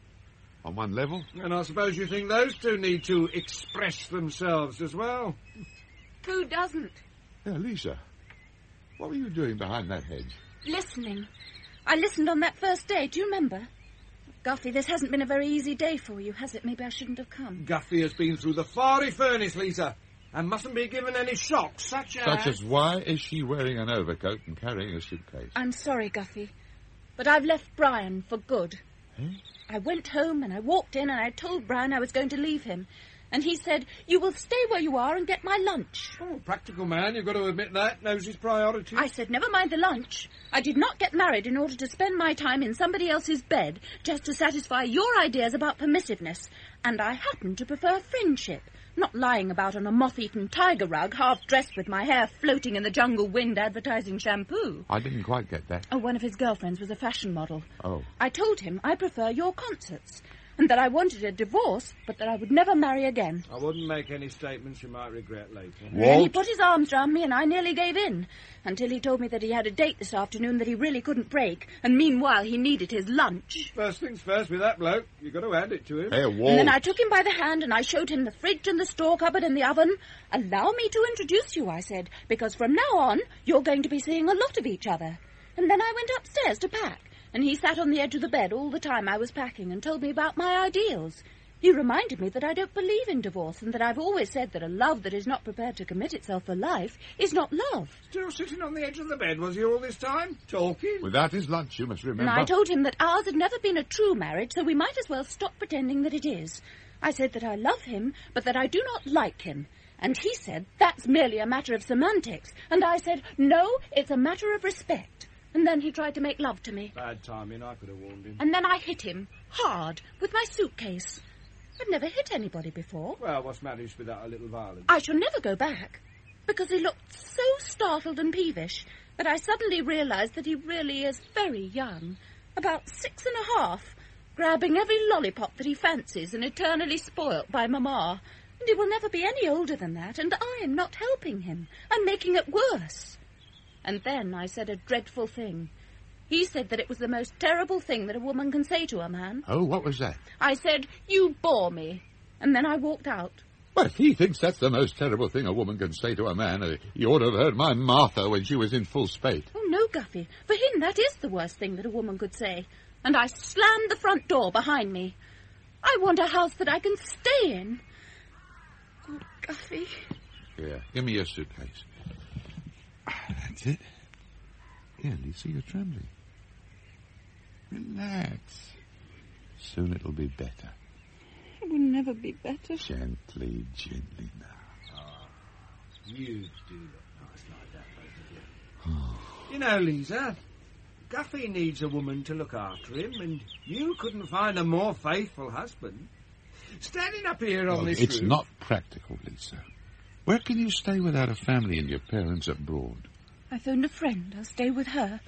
On one level. And I suppose you think those two need to express themselves as well? Who doesn't? Yeah, Lisa, what were you doing behind that hedge? Listening. I listened on that first day, do you remember? Guffey, this hasn't been a very easy day for you, has it? Maybe I shouldn't have come. Guffey has been through the fiery furnace, Lisa, and mustn't be given any shocks, such as why is she wearing an overcoat and carrying a suitcase? I'm sorry, Guffey, but I've left Brian for good. Eh? I went home and I walked in and I told Brian I was going to leave him. And he said, you will stay where you are and get my lunch. Oh, practical man, you've got to admit that. Knows his priorities. I said, never mind the lunch. I did not get married in order to spend my time in somebody else's bed just to satisfy your ideas about permissiveness. And I happen to prefer friendship, not lying about on a moth-eaten tiger rug, half-dressed with my hair floating in the jungle wind advertising shampoo. I didn't quite get that. Oh, one of his girlfriends was a fashion model. Oh. I told him I prefer your concerts, and that I wanted a divorce, but that I would never marry again. I wouldn't make any statements you might regret later. And then he put his arms round me and I nearly gave in, until he told me that he had a date this afternoon that he really couldn't break, and meanwhile he needed his lunch. First things first with that bloke. You've got to hand it to him. Hey, Walt. And then I took him by the hand and I showed him the fridge and the store cupboard and the oven. Allow me to introduce you, I said, because from now on you're going to be seeing a lot of each other. And then I went upstairs to pack. And he sat on the edge of the bed all the time I was packing and told me about my ideals. He reminded me that I don't believe in divorce and that I've always said that a love that is not prepared to commit itself for life is not love. Still sitting on the edge of the bed, was he all this time? Talking? Without his lunch, you must remember. And I told him that ours had never been a true marriage, so we might as well stop pretending that it is. I said that I love him, but that I do not like him. And he said, that's merely a matter of semantics. And I said, no, it's a matter of respect. And then he tried to make love to me. Bad timing, I could have warned him. And then I hit him, hard, with my suitcase. I'd never hit anybody before. Well, what's managed without a little violence? I shall never go back, because he looked so startled and peevish that I suddenly realised that he really is very young, about 6.5, grabbing every lollipop that he fancies and eternally spoilt by Mamma. And he will never be any older than that, and I am not helping him. I'm making it worse. And then I said a dreadful thing. He said that it was the most terrible thing that a woman can say to a man. Oh, what was that? I said, you bore me. And then I walked out. Well, if he thinks that's the most terrible thing a woman can say to a man, he ought to have heard my Martha when she was in full spate. Oh, no, Guffey. For him, that is the worst thing that a woman could say. And I slammed the front door behind me. I want a house that I can stay in. Oh, Guffey. Here, give me your suitcase. That's it. Here, Lisa, you're trembling. Relax. Soon it'll be better. It will never be better. Gently, gently now. Oh, you do look nice like that, both of you. You know, Lisa, Guffey needs a woman to look after him, and you couldn't find a more faithful husband. Standing up here on this It's roof... not practical, Lisa. Where can you stay without a family and your parents abroad? I phoned a friend. I'll stay with her.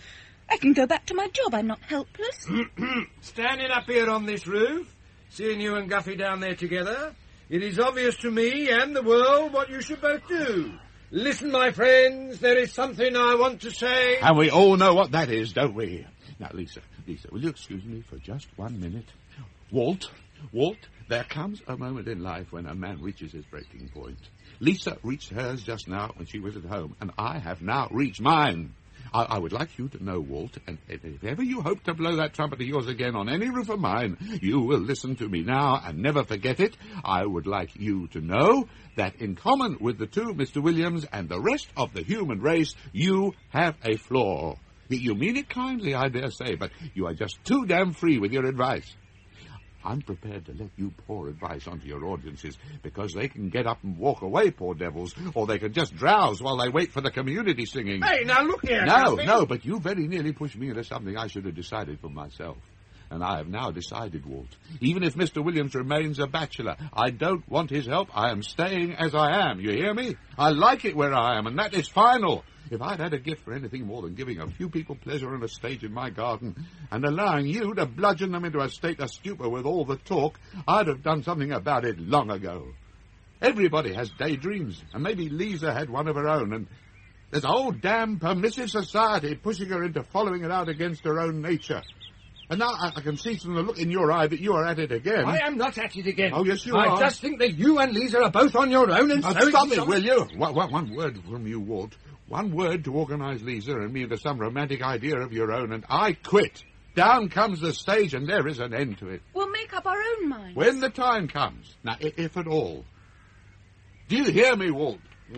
I can go back to my job. I'm not helpless. Standing up here on this roof, seeing you and Guffey down there together, it is obvious to me and the world what you should both do. Listen, my friends, there is something I want to say. And we all know what that is, don't we? Now, Lisa, will you excuse me for just 1 minute? Walt, there comes a moment in life when a man reaches his breaking point. Lisa reached hers just now when she was at home, and I have now reached mine. I would like you to know, Walt, and if ever you hope to blow that trumpet of yours again on any roof of mine, you will listen to me now and never forget it. I would like you to know that in common with the two Mr. Williams and the rest of the human race, you have a flaw. You mean it kindly, I dare say, but you are just too damn free with your advice. I'm prepared to let you pour advice onto your audiences because they can get up and walk away, poor devils, or they can just drowse while they wait for the community singing. Hey, now look here, No, but you very nearly pushed me into something I should have decided for myself. And I have now decided, Walt. Even if Mr. Williams remains a bachelor, I don't want his help. I am staying as I am. You hear me? I like it where I am, and that is final. If I'd had a gift for anything more than giving a few people pleasure on a stage in my garden and allowing you to bludgeon them into a state of stupor with all the talk, I'd have done something about it long ago. Everybody has daydreams, and maybe Lisa had one of her own, and there's a whole damn permissive society pushing her into following it out against her own nature. And now I can see from the look in your eye that you are at it again. I am not at it again. Oh, yes, you are. I just think that you and Lisa are both on your own, and so... Stop it, will you? One word from you, Walt. One word to organise Lisa and me into some romantic idea of your own, and I quit. Down comes the stage, and there is an end to it. We'll make up our own minds. When the time comes. Now, if at all. Do you hear me, Walt?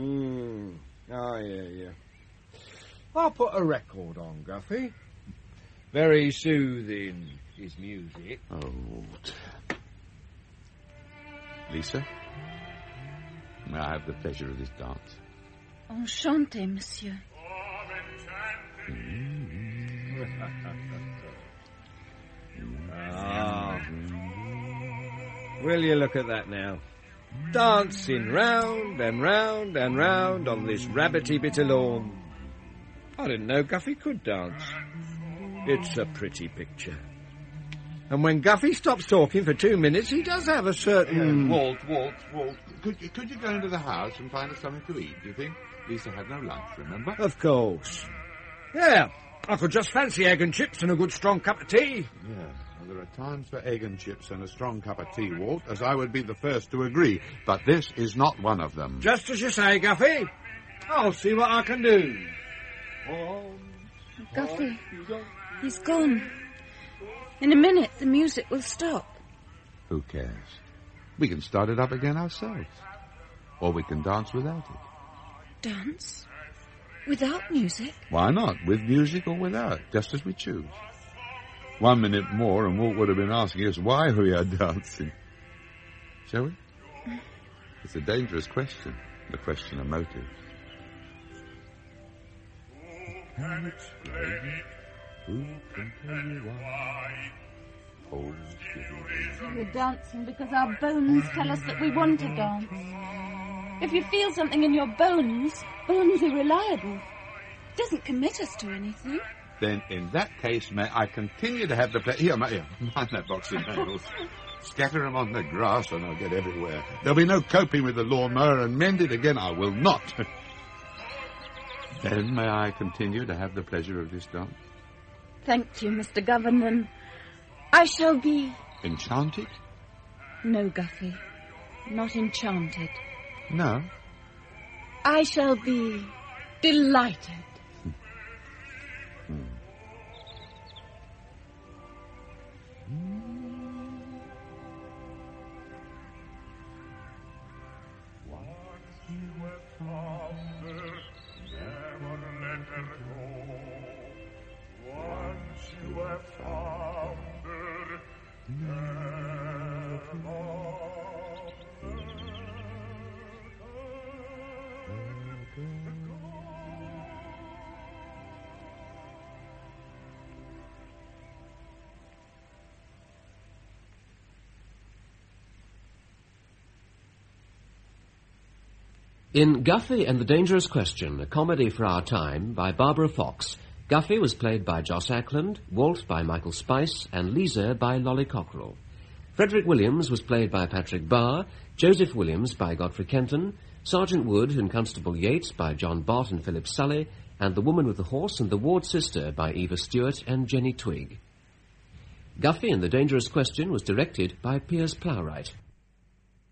Oh, yeah. I'll put a record on, Guffey. Very soothing, his music. Oh, Walt. Lisa, may I have the pleasure of this dance? Enchanté, monsieur. Will you look at that now? Dancing round and round and round on this rabbity bit of lawn. I didn't know Guffey could dance. It's a pretty picture. And when Guffey stops talking for 2 minutes, he does have a certain... Walt. Could you go into the house and find us something to eat, do you think? Lisa had no lunch, remember? Of course. Yeah, I could just fancy egg and chips and a good strong cup of tea. Yeah, well, there are times for egg and chips and a strong cup of tea, Walt, as I would be the first to agree. But this is not one of them. Just as you say, Guffey. I'll see what I can do. Guffey, he's gone. In a minute, the music will stop. Who cares? We can start it up again ourselves. Or we can dance without it. Dance? Without music? Why not? With music or without, just as we choose. 1 minute more and Walt would have been asking us why we are dancing. Shall we? It's a dangerous question, the question of motive. And explain who can tell you why? Oh, we're dancing because our bones tell us that we want to dance. If you feel something in your bones are reliable. It doesn't commit us to anything. Then in that case, may I continue to have the pleasure... Here, mind that box of nails. Scatter them on the grass and they'll get everywhere. There'll be no coping with the lawnmower, and mend it again I will not. Then may I continue to have the pleasure of this dance? Thank you, Mr. Governor. I shall be... Enchanted? No, Guffey. Not enchanted. No? I shall be delighted. In Guffey and the Dangerous Question, a comedy for our time by Barbara Fox, Guffey was played by Joss Ackland, Walt by Michael Spice, and Lisa by Lolly Cockerell. Frederick Williams was played by Patrick Barr, Joseph Williams by Godfrey Kenton, Sergeant Wood and Constable Yates by John Bott and Philip Sully, and The Woman with the Horse and the Ward Sister by Eva Stewart and Jenny Twigg. Guffey and the Dangerous Question was directed by Piers Plowright.